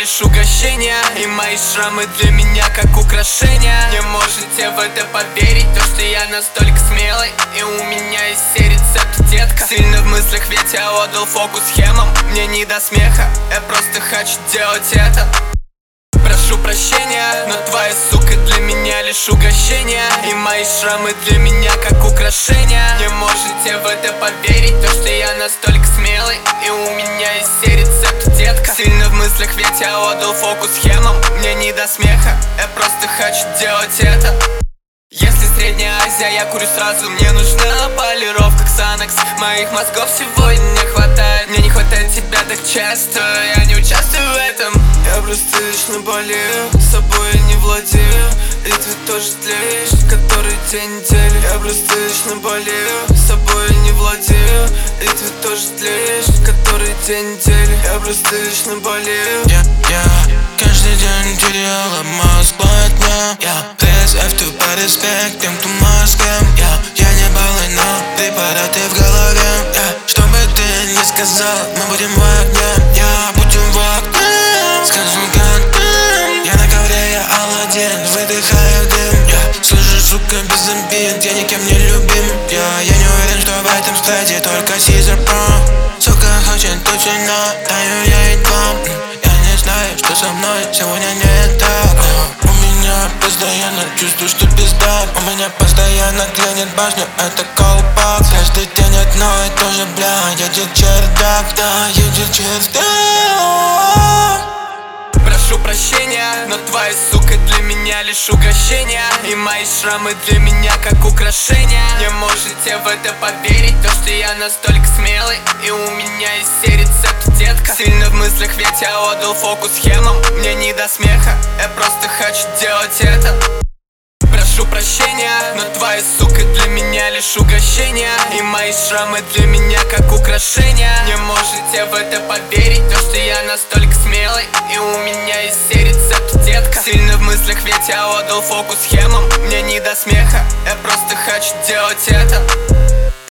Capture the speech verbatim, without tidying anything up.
лишь угощения, и мои шрамы для меня как украшения. Не можете в это поверить, то что я настолько смелый, и у меня есть все рецепты, детка. Сильно в мыслях, ведь я отдал фокус схемам. Мне не до смеха, я просто хочу делать это. Прошу прощения, но твоя сука для меня лишь угощение, и мои шрамы для меня как украшения. Не можете в это поверить, то что я настолько смелый, и у меня есть все рецепты, детка. Сильно в мыслях, ведь я отдал фокус схемам. Мне не до смеха, я просто хочу делать это. Если Средняя Азия, я курю сразу. Мне нужна полировка Ксанакс. Моих мозгов сегодня не хватает. Мне не хватает тебя так часто. Я не участвую в этом. Я просто лично болею, собой я не владею. И ты тоже тлеешь, который день недели. Я просто лично болею, собой я не владею. И ты тоже тлеешь, который день недели. Я просто лично болею. Я, я каждый день теряла мозг плотня. Я ТСФ, ты по респект тем, кто мозгом. Я, я не балуй, но препараты в голове. Я, что бы ты ни сказал, мы будем в огне. Я будем в огне. Скажу как ты. Я на ковре, я Аладдин, выдыхаю дым. Я слышу, сука, без обид, я никем не любим. Я, я не уверен, что в этом стаде только Сизер Про. Сука хочет очень, но таю я едва. Я не знаю, что со мной сегодня не так. У меня постоянно чувствую, что пизда. У меня постоянно клянет башню, это колпак. Каждый день одно и то же, бля, едет чердак. Да, едет чердак. Прошу прощения, но твоя сука для меня лишь угощение, и мои шрамы для меня как украшения. Не можете в это поверить, то что я настолько смелый, и у меня есть все рецепты, детка. Сильно в мыслях, ведь я отдал фокус схемам. Мне не до смеха, я просто хочу делать это. Прошу прощения, но твоя сука для меня лишь угощение, и мои шрамы для меня как украшения. Не можете в это поверить, то что я настолько смелый, и у меня есть все рецепты, детка. Сильно в мыслях, ведь я отдал фокус схемам. Мне не до смеха, я просто хочу делать это.